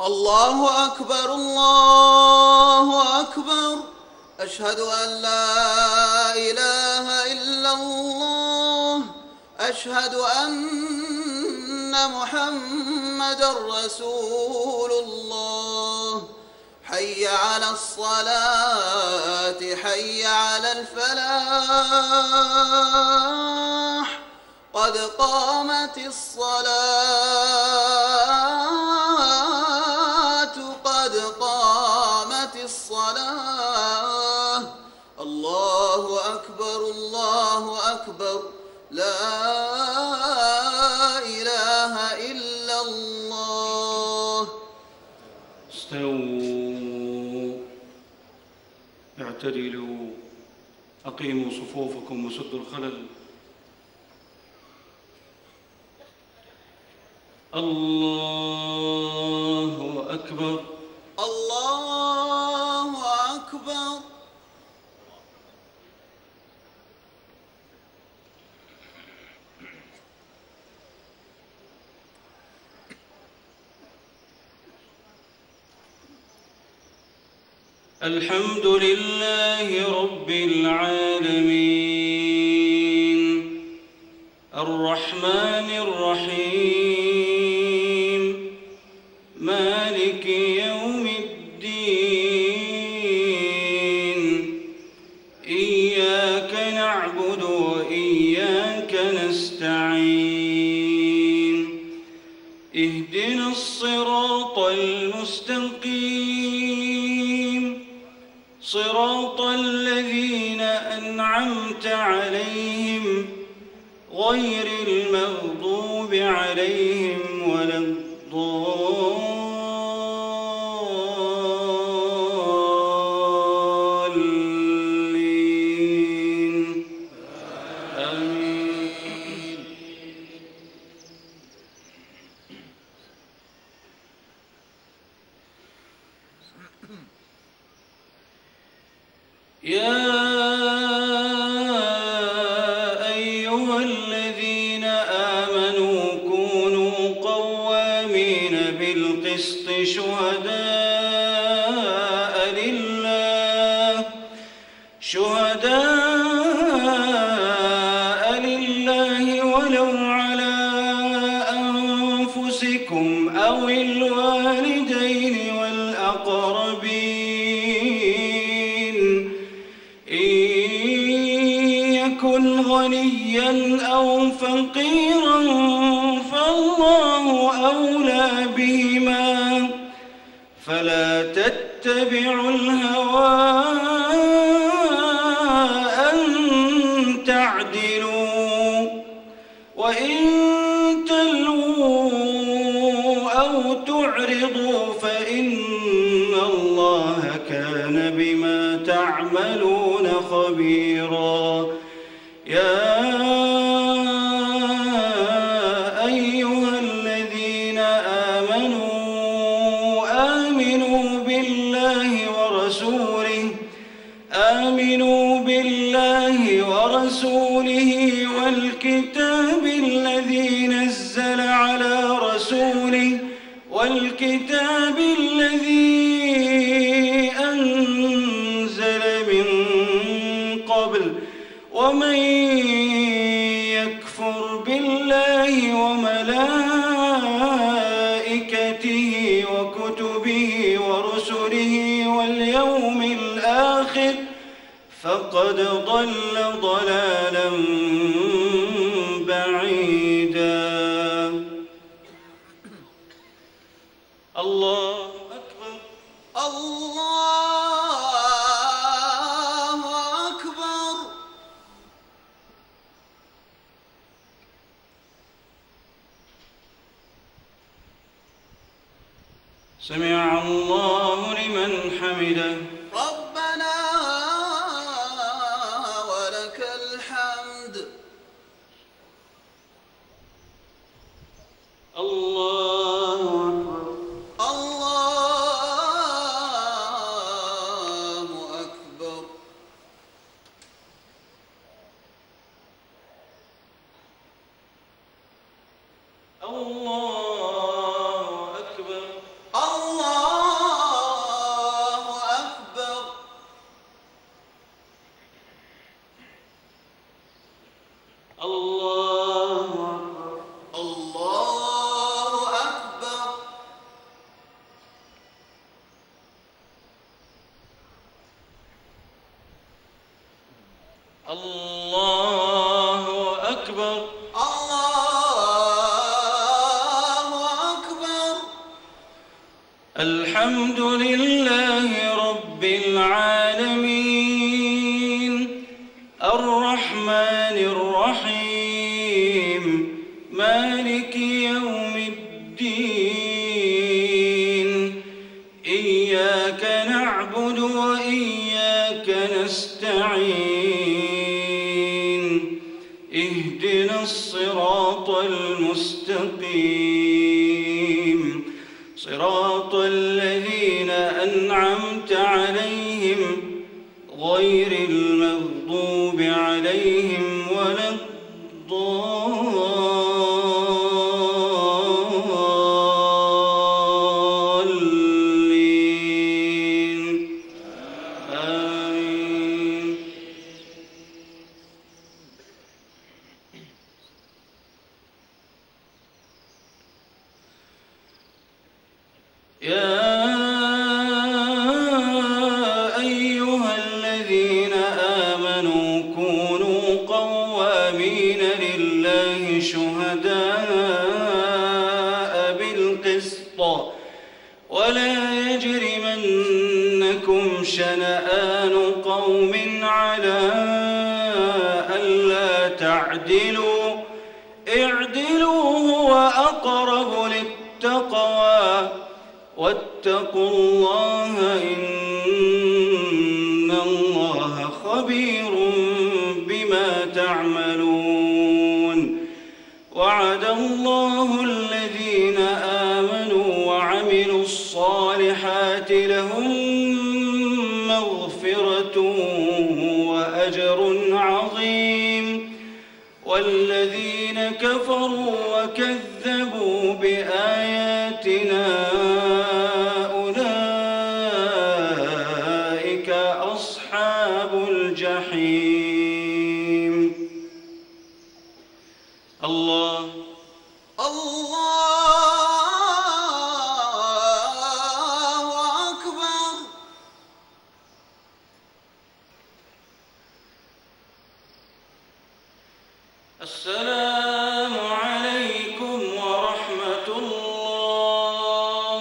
الله أكبر الله أكبر. أشهد أن لا إله إلا الله. أشهد أن محمدًا رسول الله. حي على الصلاة حي على الفلاح. قد قامت الصلاة قد قامت الصلاة. الله أكبر الله أكبر. لا إله إلا الله. استووا، اعتدلوا، أقيموا صفوفكم وسدوا الخلل. الله أكبر الله أكبر. الحمد لله رب العالمين الرحمن الرحيم مالك يوم الدين. إياك نعبد وإياك نستعين. اهدنا الصراط المستقيم صراط الذين أنعمت عليهم غير المغضوب عليهم ولا الضالين. آمين. يا أيها الذين آمنوا كونوا قوامين بالقسط شهداء لله ولو على أنفسكم أو الوالدين والأقربين يكن غنيا أو فقيرا فالله أولى بهما فلا تتبعوا الهوى أن تعدلوا وإن تلووا أو تعرضوا فإن الله كان بما تعملون خبيرا. يا أيها الذين آمنوا آمنوا بالله ورسوله والكتاب الذي نزل على رسوله والكتاب الذي أنزل من قبل ومن يكفر بالله وملائكته وكتبه ورسله واليوم الآخر فقد ضل ضلالا بعيدا. الله أكبر الله أكبر. سمع الله لمن حمده. ربنا ولك الحمد. الله أكبر الله أكبر. الله أكبر. الله الحمد لله رب العالمين الرحمن الرحيم مالك يوم الدين إياك نعبد وإياك نستعين اهدنا الصراط المستقيم صراط الذين أنعمت عليهم غير المغضوب عليهم ولا الضالين آمين. يا أيها الذين آمنوا كونوا قوامين لله شهداء بالقسط ولا يجرمنكم شنآن قوم على ألا تعدلوا اعدلوا هو أقرب للتقوى واتقوا الله إن الله خبير بما تعملون. وعد الله الذين آمنوا وعملوا الصالحات لهم مغفرة وأجر عظيم والذين كفروا وكذبوا بآياتنا أولئك أصحاب الجحيم. الله أكبر. السلام عليكم ورحمة الله.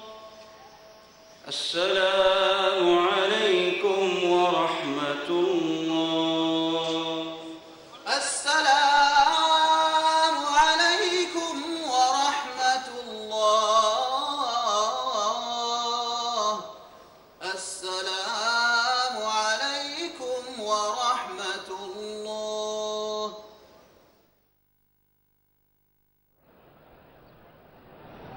السلام عليكم ورحمة الله. السلام عليكم ورحمة الله. السلام عليكم ورحمة